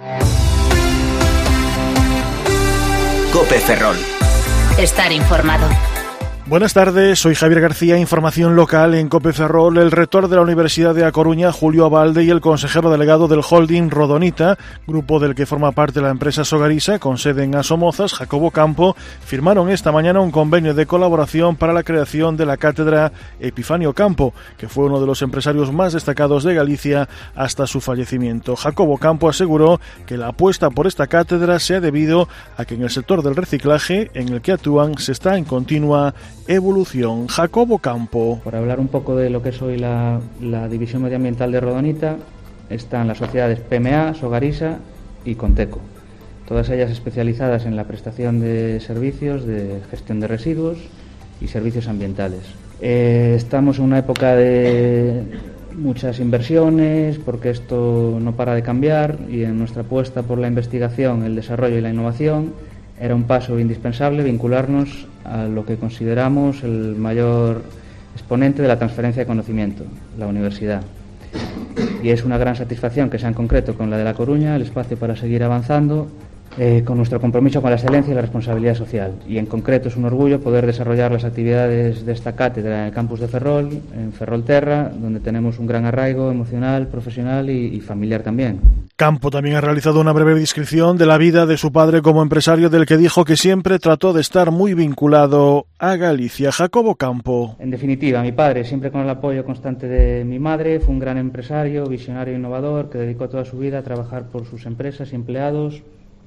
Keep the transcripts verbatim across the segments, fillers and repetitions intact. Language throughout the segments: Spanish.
COPE Ferrol. Estar informado. Buenas tardes, soy Javier García, información local en COPE Ferrol. El rector de la Universidad de A Coruña, Julio Abalde, y el consejero delegado del holding Rodonita, grupo del que forma parte la empresa Sogarisa, con sede en Asomozas, Jacobo Campo, firmaron esta mañana un convenio de colaboración para la creación de la cátedra Epifanio Campo, que fue uno de los empresarios más destacados de Galicia hasta su fallecimiento. Jacobo Campo aseguró que la apuesta por esta cátedra se ha debido a que en el sector del reciclaje en el que actúan se está en continua evolución. Jacobo Campo. Por hablar un poco de lo que es hoy la, la división medioambiental de Rodonita, están las sociedades P M A, Sogarisa y Conteco, todas ellas especializadas en la prestación de servicios de gestión de residuos y servicios ambientales. Eh, estamos en una época de muchas inversiones, porque esto no para de cambiar, y en nuestra apuesta por la investigación, el desarrollo y la innovación era un paso indispensable vincularnos a lo que consideramos el mayor exponente de la transferencia de conocimiento, la universidad. Y es una gran satisfacción que sea en concreto con la de La Coruña el espacio para seguir avanzando eh, con nuestro compromiso con la excelencia y la responsabilidad social. Y en concreto es un orgullo poder desarrollar las actividades de esta cátedra en el campus de Ferrol, en Ferrolterra, donde tenemos un gran arraigo emocional, profesional y, y familiar también. Campo también ha realizado una breve descripción de la vida de su padre como empresario, del que dijo que siempre trató de estar muy vinculado a Galicia. Jacobo Campo. En definitiva, mi padre, siempre con el apoyo constante de mi madre, fue un gran empresario, visionario e innovador, que dedicó toda su vida a trabajar por sus empresas y empleados,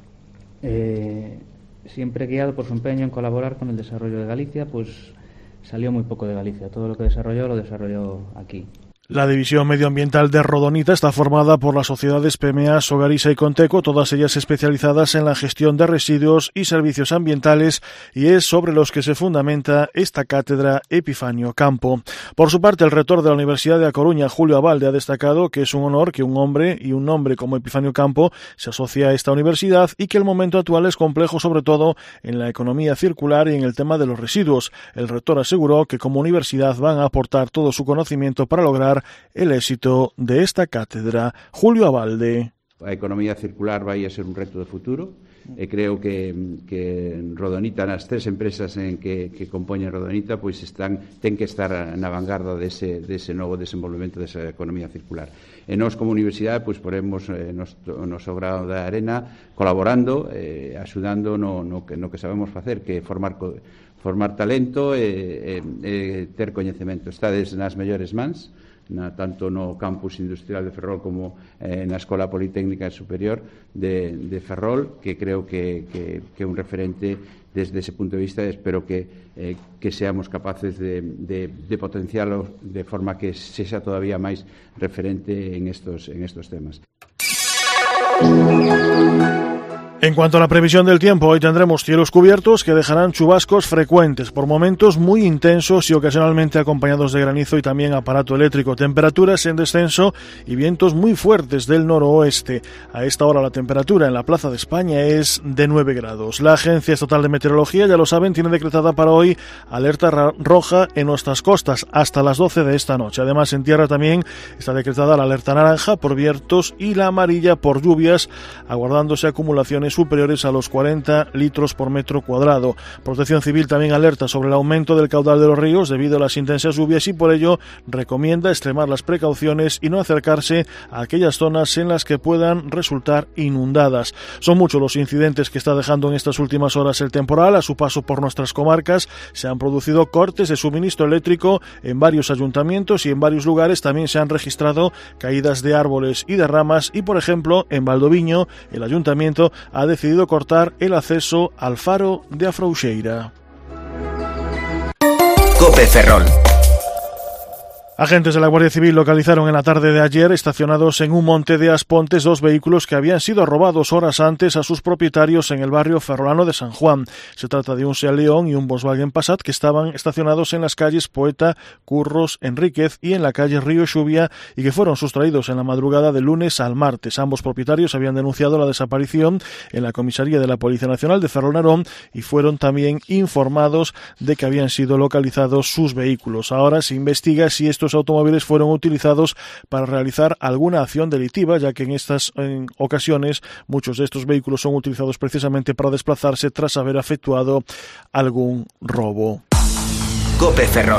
eh, siempre guiado por su empeño en colaborar con el desarrollo de Galicia, pues salió muy poco de Galicia. Todo lo que desarrolló, lo desarrolló aquí. La división medioambiental de Rodonita está formada por las sociedades P M A, Sogarisa y Conteco, todas ellas especializadas en la gestión de residuos y servicios ambientales, y es sobre los que se fundamenta esta cátedra Epifanio Campo. Por su parte, el rector de la Universidad de A Coruña, Julio Abalde, ha destacado que es un honor que un hombre y un nombre como Epifanio Campo se asocie a esta universidad, y que el momento actual es complejo, sobre todo en la economía circular y en el tema de los residuos. El rector aseguró que como universidad van a aportar todo su conocimiento para lograr el éxito de esta cátedra. Julio Abalde. A economía circular vai a ser un reto de futuro, e creo que, que Rodonita, nas tres empresas en que, que compoñen Rodonita, pois están, ten que estar na vanguarda dese, dese novo desenvolvemento desa economía circular. E nós, como universidade, pois poremos eh, nos, o noso grado de arena colaborando, eh, axudando no, no, que, no que sabemos facer, que formar formar talento e, e, e ter coñecemento. Estades nas mellores mans, Na, tanto no campus industrial de Ferrol como eh, na Escola Politécnica Superior de, de Ferrol, que creo que, que, que é un referente desde ese punto de vista. Espero que, eh, que seamos capaces de, de, de potenciarlo de forma que sexa todavía máis referente en estos, en estos temas. En cuanto a la previsión del tiempo, hoy tendremos cielos cubiertos que dejarán chubascos frecuentes, por momentos muy intensos y ocasionalmente acompañados de granizo y también aparato eléctrico. Temperaturas en descenso y vientos muy fuertes del noroeste. A esta hora la temperatura en la Plaza de España es de nueve grados. La Agencia Estatal de Meteorología, ya lo saben, tiene decretada para hoy alerta roja en nuestras costas hasta las doce de esta noche. Además, en tierra también está decretada la alerta naranja por vientos y la amarilla por lluvias, aguardándose acumulaciones superiores a los cuarenta litros por metro cuadrado. Protección Civil también alerta sobre el aumento del caudal de los ríos debido a las intensas lluvias, y por ello recomienda extremar las precauciones y no acercarse a aquellas zonas en las que puedan resultar inundadas. Son muchos los incidentes que está dejando en estas últimas horas el temporal. A su paso por nuestras comarcas se han producido cortes de suministro eléctrico en varios ayuntamientos, y en varios lugares también se han registrado caídas de árboles y de ramas, y por ejemplo en Valdoviño el ayuntamiento ha decidido cortar el acceso al faro de Afrouxeira. COPE Ferrol. Agentes de la Guardia Civil localizaron en la tarde de ayer, estacionados en un monte de Aspontes, dos vehículos que habían sido robados horas antes a sus propietarios en el barrio ferrolano de San Juan. Se trata de un Seat León y un Volkswagen Passat que estaban estacionados en las calles Poeta, Curros, Enríquez y en la calle Río Xubia, y que fueron sustraídos en la madrugada del lunes al martes. Ambos propietarios habían denunciado la desaparición en la comisaría de la Policía Nacional de Ferrol-Narón y fueron también informados de que habían sido localizados sus vehículos. Ahora se investiga si estos estos automóviles fueron utilizados para realizar alguna acción delictiva, ya que en estas en ocasiones muchos de estos vehículos son utilizados precisamente para desplazarse tras haber efectuado algún robo. COPE Ferrol.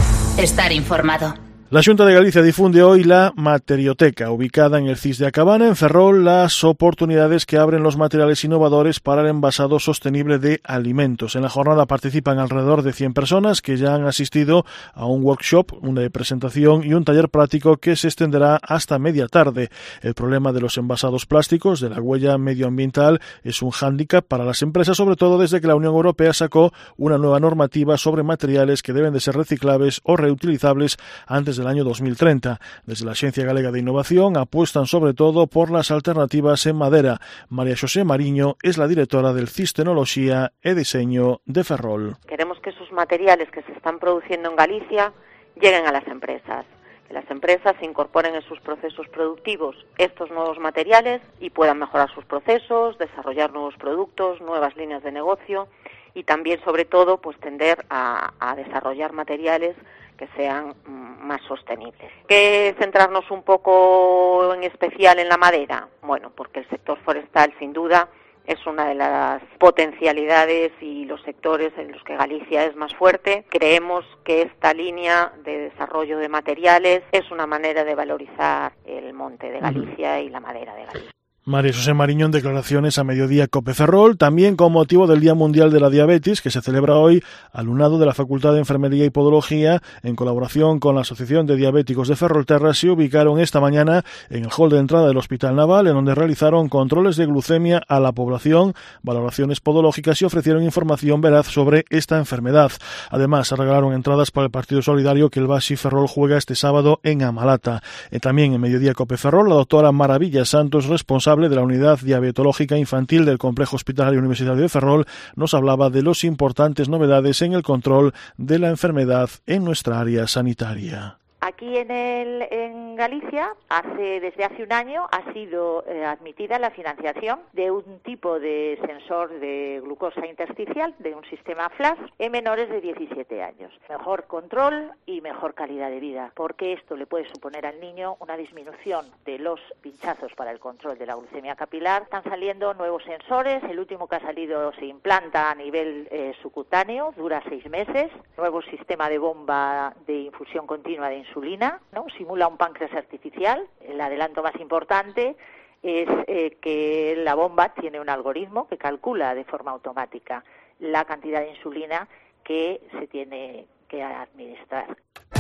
Estar informado. La Xunta de Galicia difunde hoy la Materioteca, ubicada en el C I S de Acabana, en Ferrol, las oportunidades que abren los materiales innovadores para el envasado sostenible de alimentos. En la jornada participan alrededor de cien personas que ya han asistido a un workshop, una presentación y un taller práctico que se extenderá hasta media tarde. El problema de los envasados plásticos, de la huella medioambiental, es un hándicap para las empresas, sobre todo desde que la Unión Europea sacó una nueva normativa sobre materiales que deben de ser reciclables o reutilizables antes del año dos mil treinta. Desde la Axencia Galega de Innovación apuestan sobre todo por las alternativas en madera. María Xosé Mariño es la directora del C I S Tecnoloxía e Diseño de Ferrol. Queremos que esos materiales que se están produciendo en Galicia lleguen a las empresas, que las empresas incorporen en sus procesos productivos estos nuevos materiales y puedan mejorar sus procesos, desarrollar nuevos productos, nuevas líneas de negocio y también, sobre todo, pues tender a, a desarrollar materiales que sean más sostenibles. ¿Qué centrarnos un poco en especial en la madera? Bueno, porque el sector forestal, sin duda, es una de las potencialidades y los sectores en los que Galicia es más fuerte. Creemos que esta línea de desarrollo de materiales es una manera de valorizar el monte de Galicia y la madera de Galicia. María José Mariño en declaraciones a mediodía COPE Ferrol, también con motivo del Día Mundial de la Diabetes, que se celebra hoy, alumnado de la Facultad de Enfermería y Podología, en colaboración con la Asociación de Diabéticos de Ferrolterra, se ubicaron esta mañana en el hall de entrada del Hospital Naval, en donde realizaron controles de glucemia a la población, valoraciones podológicas y ofrecieron información veraz sobre esta enfermedad. Además, se regalaron entradas para el partido solidario que el Baxi Ferrol juega este sábado en Amalata. Eh, también en mediodía COPE Ferrol, la doctora Maravilla Santos, responsable de la Unidad Diabetológica Infantil del Complejo Hospitalario Universitario de Ferrol, nos hablaba de las importantes novedades en el control de la enfermedad en nuestra área sanitaria. Aquí en, el, en Galicia, hace, desde hace un año, ha sido eh, admitida la financiación de un tipo de sensor de glucosa intersticial, de un sistema flash, en menores de diecisiete años. Mejor control y mejor calidad de vida, porque esto le puede suponer al niño una disminución de los pinchazos para el control de la glucemia capilar. Están saliendo nuevos sensores, el último que ha salido se implanta a nivel eh, subcutáneo, dura seis meses. Nuevo sistema de bomba de infusión continua de insulina, ¿no? Simula un páncreas artificial. El adelanto más importante es eh, que la bomba tiene un algoritmo que calcula de forma automática la cantidad de insulina que se tiene que administrar.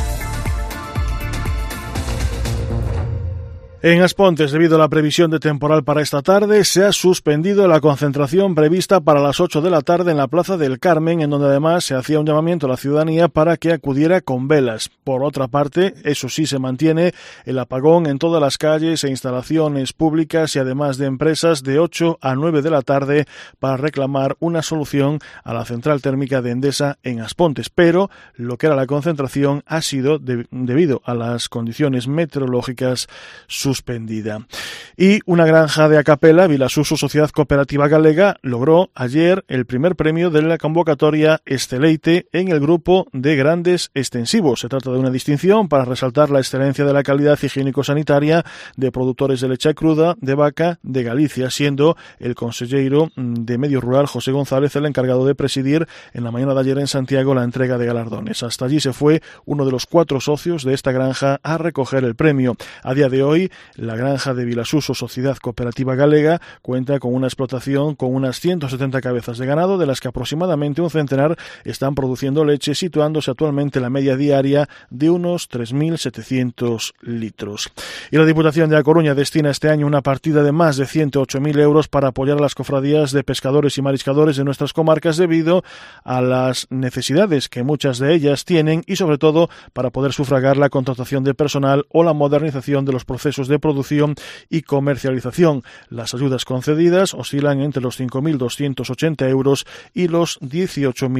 En Aspontes, debido a la previsión de temporal para esta tarde, se ha suspendido la concentración prevista para las ocho de la tarde en la Plaza del Carmen, en donde además se hacía un llamamiento a la ciudadanía para que acudiera con velas. Por otra parte, eso sí, se mantiene el apagón en todas las calles e instalaciones públicas y además de empresas de ocho a nueve de la tarde para reclamar una solución a la central térmica de Endesa en Aspontes. Pero lo que era la concentración ha sido, de, debido a las condiciones meteorológicas, suspendida. Y una granja de Acapela, Vilasuso Sociedad Cooperativa Galega, logró ayer el primer premio de la convocatoria Esteleite en el grupo de grandes extensivos. Se trata de una distinción para resaltar la excelencia de la calidad higiénico-sanitaria de productores de leche cruda de vaca de Galicia, siendo el consejero de Medio Rural, José González, el encargado de presidir en la mañana de ayer en Santiago la entrega de galardones. Hasta allí se fue uno de los cuatro socios de esta granja a recoger el premio. A día de hoy, la granja de Vilasuso Sociedad Cooperativa Galega cuenta con una explotación con unas ciento setenta cabezas de ganado, de las que aproximadamente un centenar están produciendo leche, situándose actualmente la media diaria de unos tres mil setecientos litros. Y la Diputación de A Coruña destina este año una partida de más de ciento ocho mil euros para apoyar a las cofradías de pescadores y mariscadores de nuestras comarcas debido a las necesidades que muchas de ellas tienen y sobre todo para poder sufragar la contratación de personal o la modernización de los procesos de producción y comercialización. Las ayudas concedidas oscilan entre los cinco mil doscientos ochenta euros y los dieciocho mil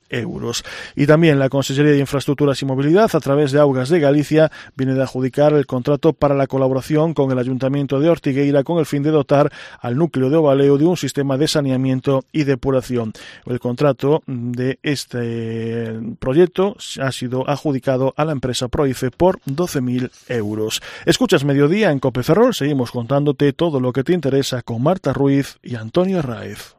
euros. Y también la Consejería de Infraestructuras y Movilidad, a través de Augas de Galicia, viene de adjudicar el contrato para la colaboración con el Ayuntamiento de Ortigueira con el fin de dotar al núcleo de Ovaleo de un sistema de saneamiento y depuración. El contrato de este proyecto ha sido adjudicado a la empresa Proife por doce mil euros. Escuchas Mediodía en COPE Ferrol, seguimos contándote todo lo que te interesa con Marta Ruiz y Antonio Raez.